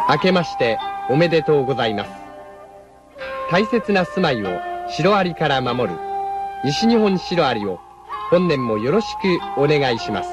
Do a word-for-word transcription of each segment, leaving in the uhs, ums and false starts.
明けましておめでとうございます。大切な住まいをシロアリから守る西日本シロアリを本年もよろしくお願いします。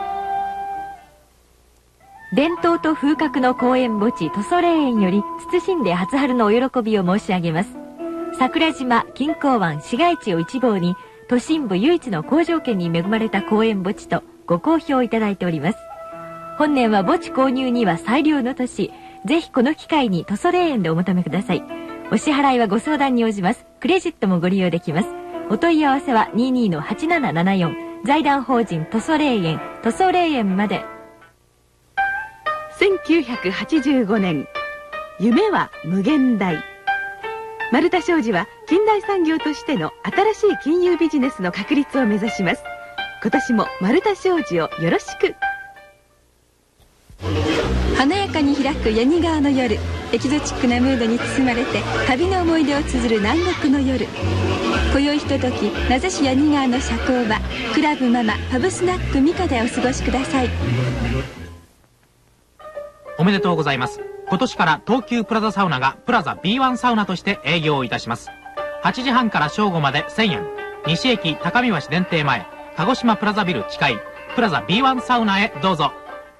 伝統と風格の公園墓地塗装霊園より謹んで初春のお喜びを申し上げます。桜島錦江湾市街地を一望に都心部唯一の好条件に恵まれた公園墓地とご好評いただいております。本年は墓地購入には最良の年、ぜひこの機会に塗装霊園でお求めください。お支払いはご相談に応じます。クレジットもご利用できます。お問い合わせは にじゅうにのはちななななよん 財団法人塗装霊園塗装霊園まで。 せんきゅうひゃくはちじゅうごねん、夢は無限大。丸田商事は近代産業としての新しい金融ビジネスの確立を目指します。今年も丸田商事をよろしく。 華やかに開く八木川の夜、エキゾチックなムードに包まれて旅の思い出を綴る南国の夜。今宵ひととき、名指し八木川の社交場クラブママパブスナックミカでお過ごしください。 おめでとうございます。今年から東急プラザサウナがプラザ ビーワン サウナとして営業いたします。はちじはんから正午までせんえん、西駅高見橋電停前鹿児島プラザビル地下プラザ ビーワン サウナへどうぞ。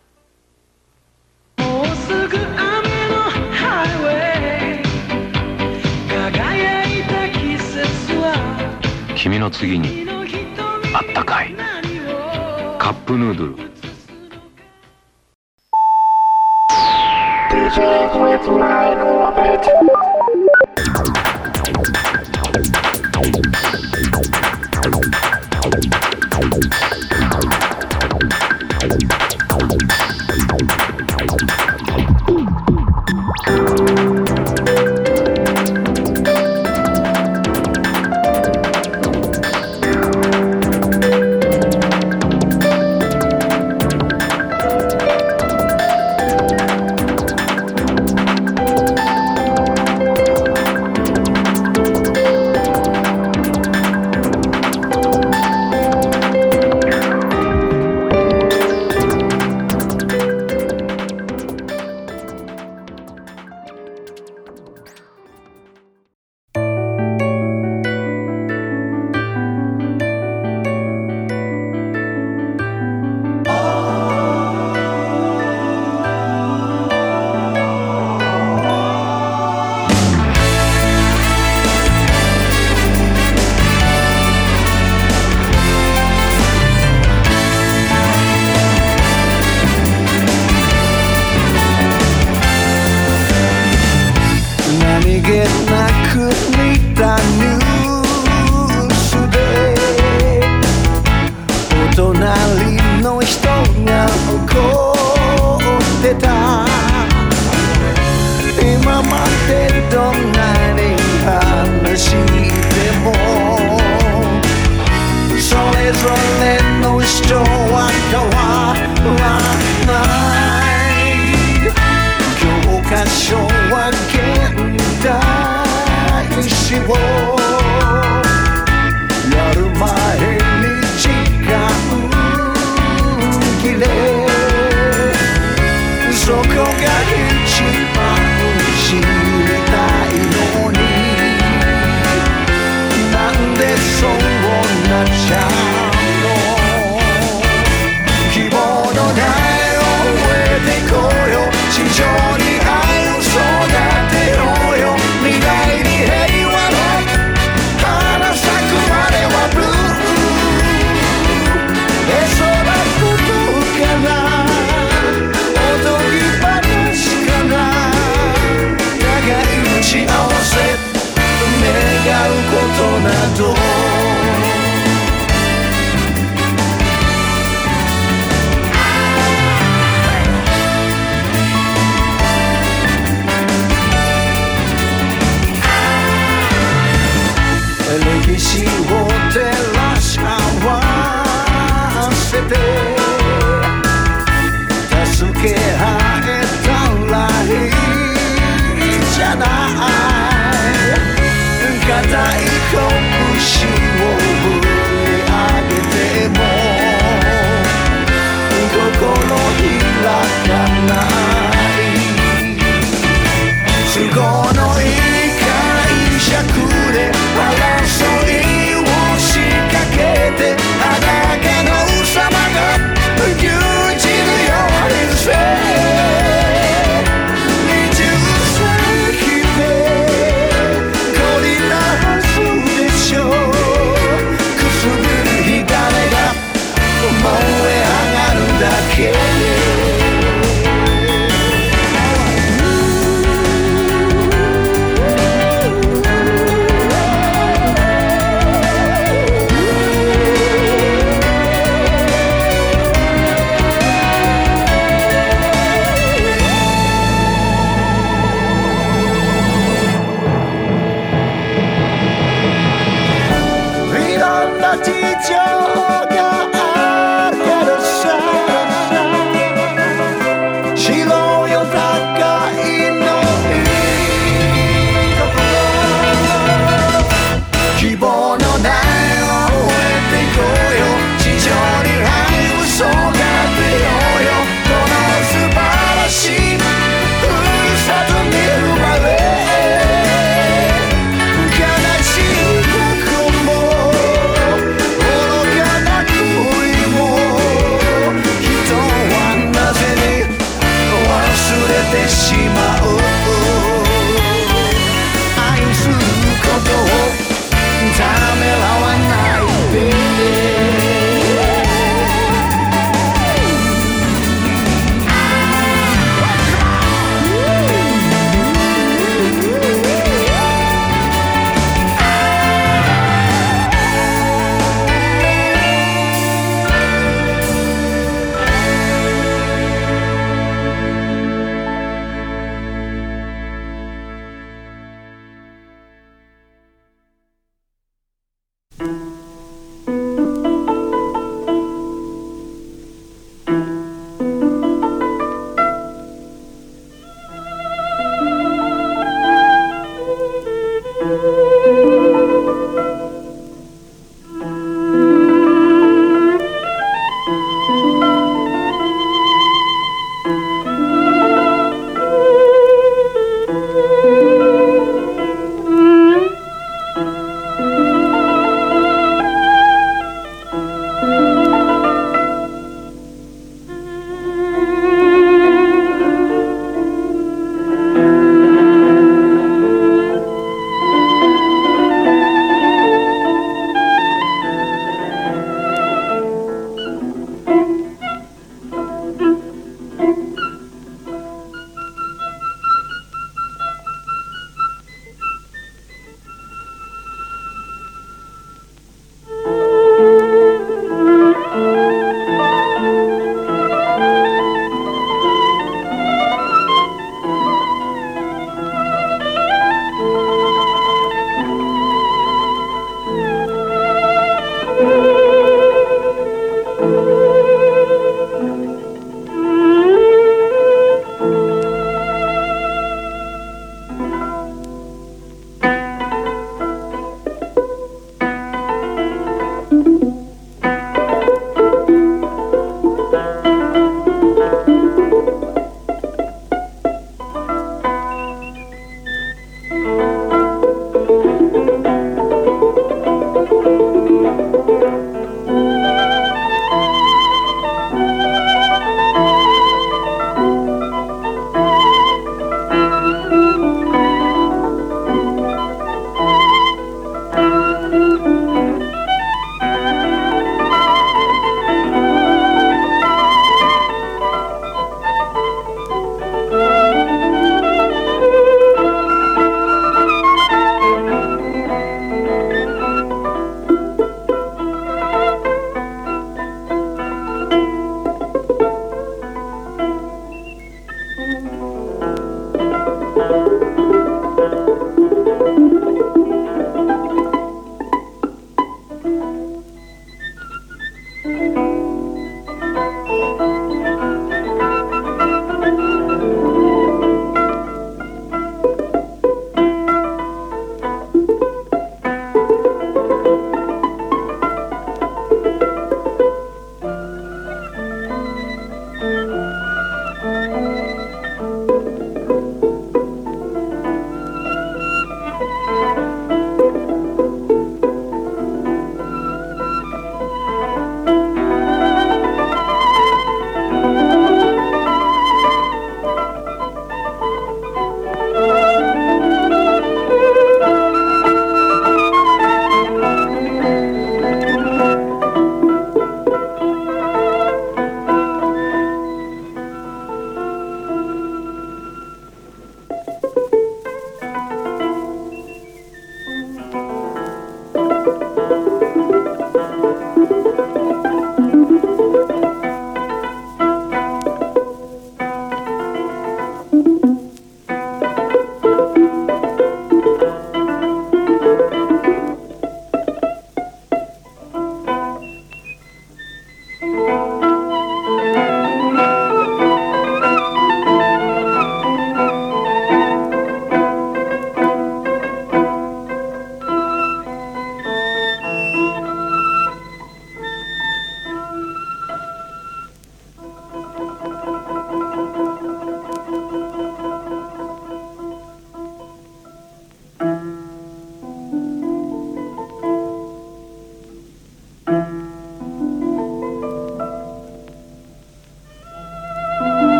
もうすぐ雨のハイウェイ、輝いた季節は君の次にあったかいカップヌードル。 ディージェー with my orbit.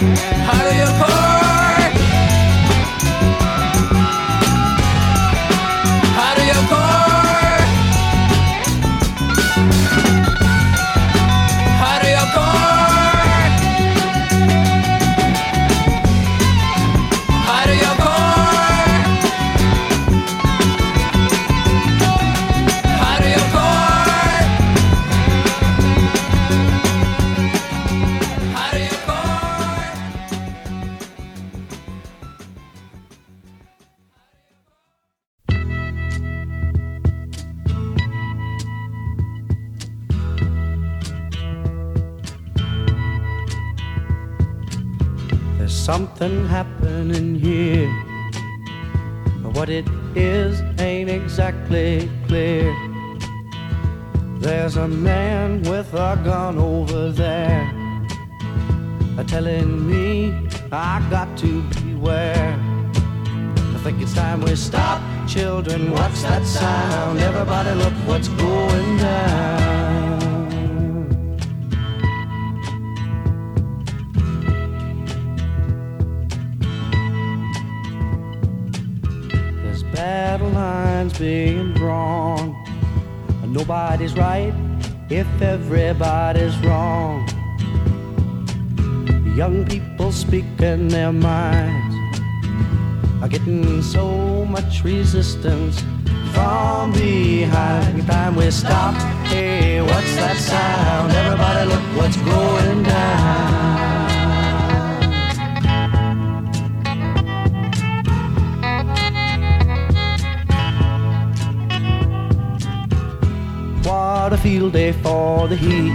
heart of your core, heart of your core, heart of your core, heart of your core. There's something happening here. What it is ain't exactly clear. There's a man with a gun over there, telling me I got to beware. I think it's time we stop. Children, what's that sound? Everybody look what's going down. There's battle lines being drawn. Nobody's right if everybody's wrong. Young people speaking their minds are getting so much resistance from behind. Every time we stop, hey, what's that sound? Everybody look what's going down. What a field day for the heat.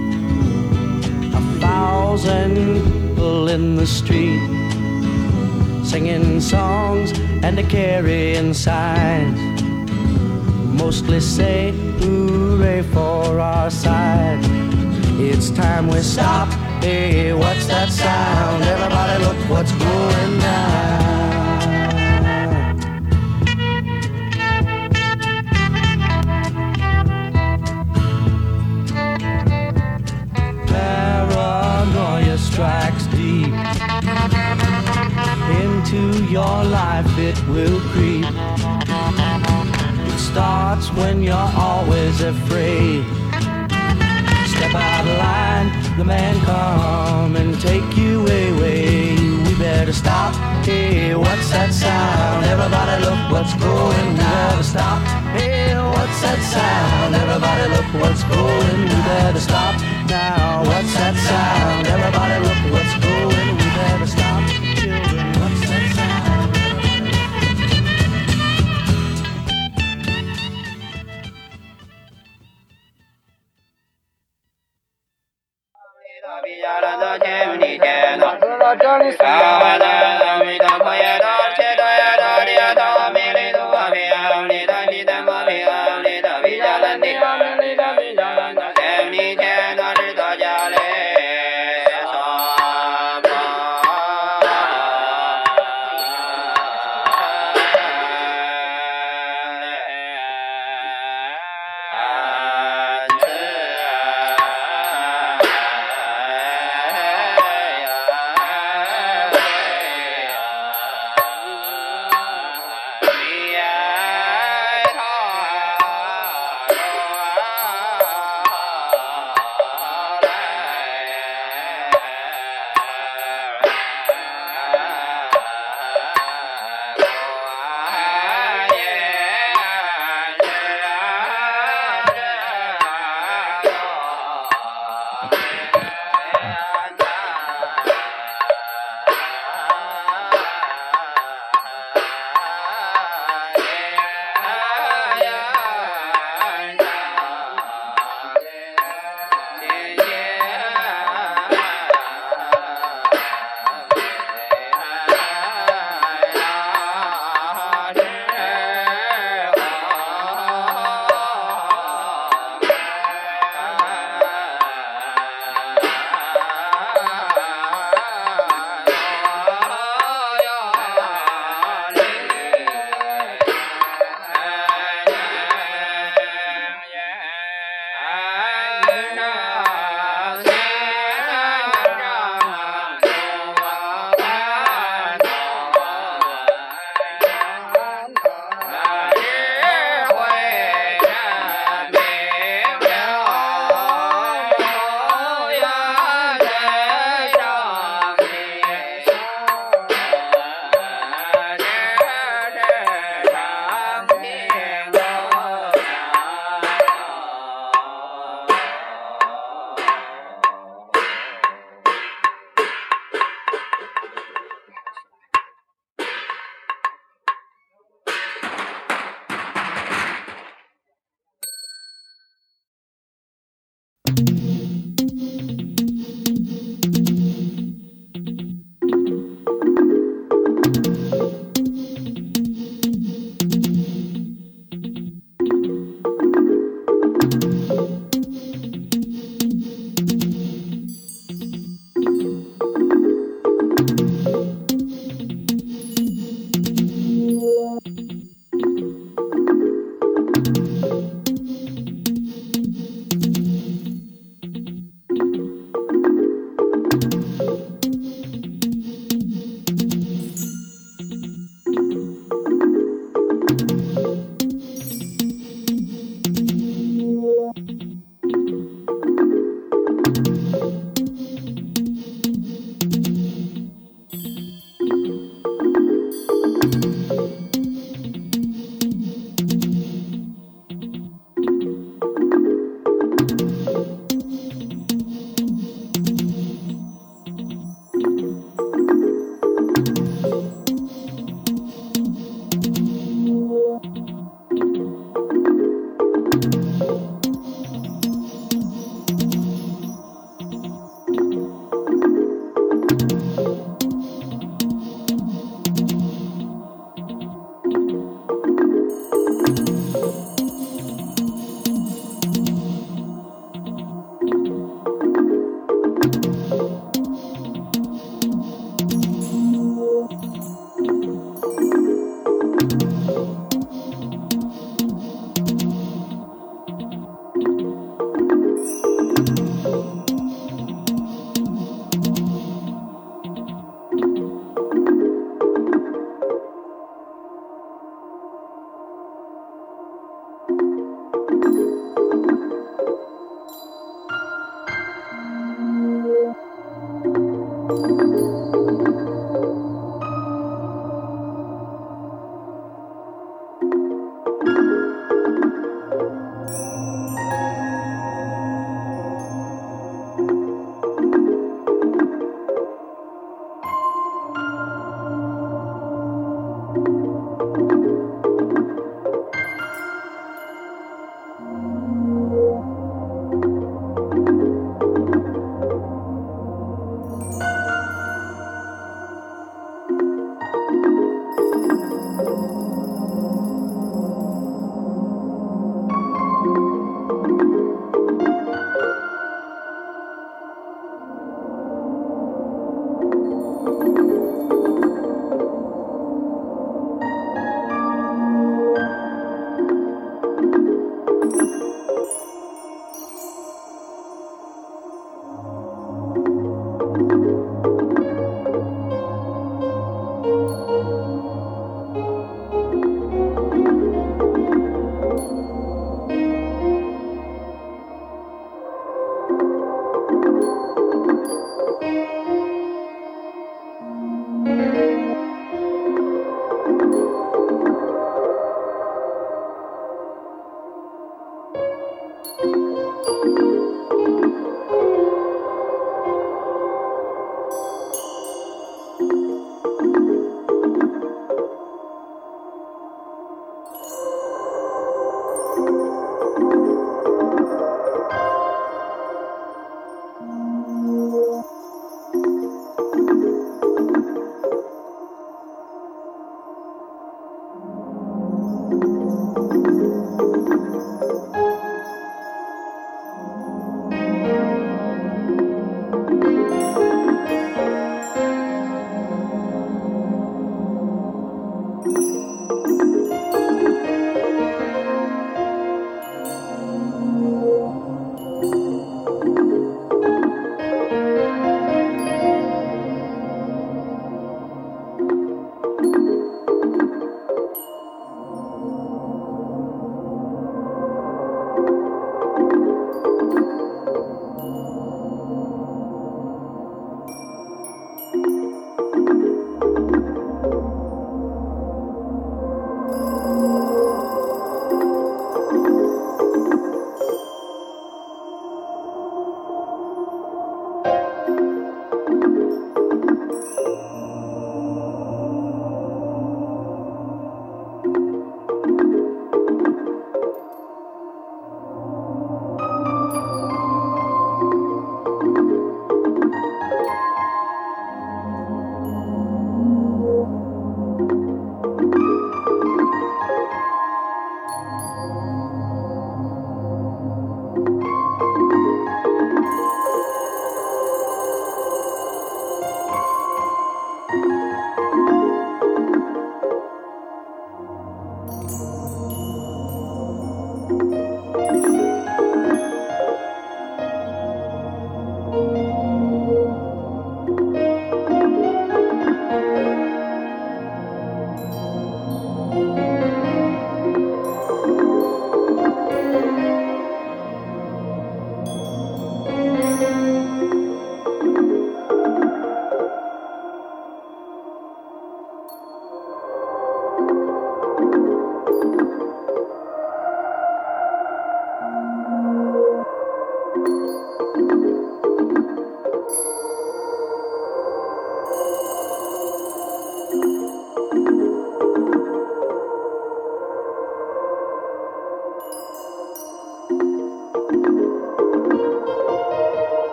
A thousand people in the street, singing songs and carrying signs, mostly say hooray for our side. It's time we stop. Hey, what's that sound? Everybody look what's going down. Paranoia strikes deep into your life, it will creep. It starts when you're always afraid. Step out of line, the man come and take you away. We better stop. Hey, what's that sound? Everybody look what's going. We better stop. Hey, what's that sound? Everybody look what's going. We better stop now. What's that sound? Everybody look what's going. We better stop. Children, what's that sound?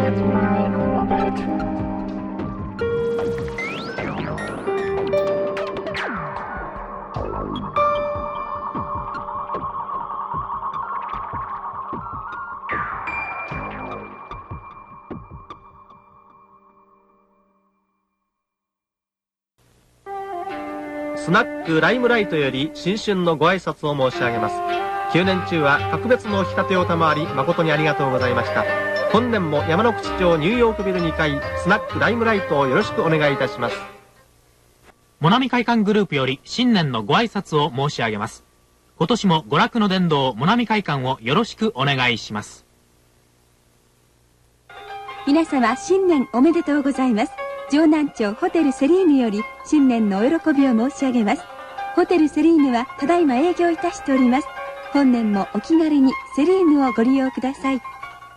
with my orbit. スナックライムライトより新春のご挨拶を申し上げます。きゅうねん中は格別のお引き立てを賜り誠にありがとうございました。本年も山口町ニューヨークビルにかいスナックライムライトをよろしくお願いいたします。 モナミ会館グループより新年のご挨拶を申し上げます。今年も娯楽の殿堂モナミ会館をよろしくお願いします。 皆様新年おめでとうございます。城南町ホテルセリーヌより新年のお喜びを申し上げます。ホテルセリーヌはただいま営業いたしております。本年もお気軽にセリーヌをご利用ください。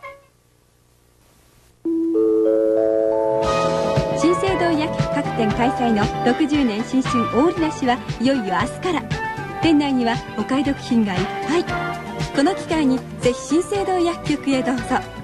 新生堂薬局各店開催のろくじゅうねん新春大売り出しはいよいよ明日から。店内にはお買い得品がいっぱい。この機会にぜひ新生堂薬局へどうぞ。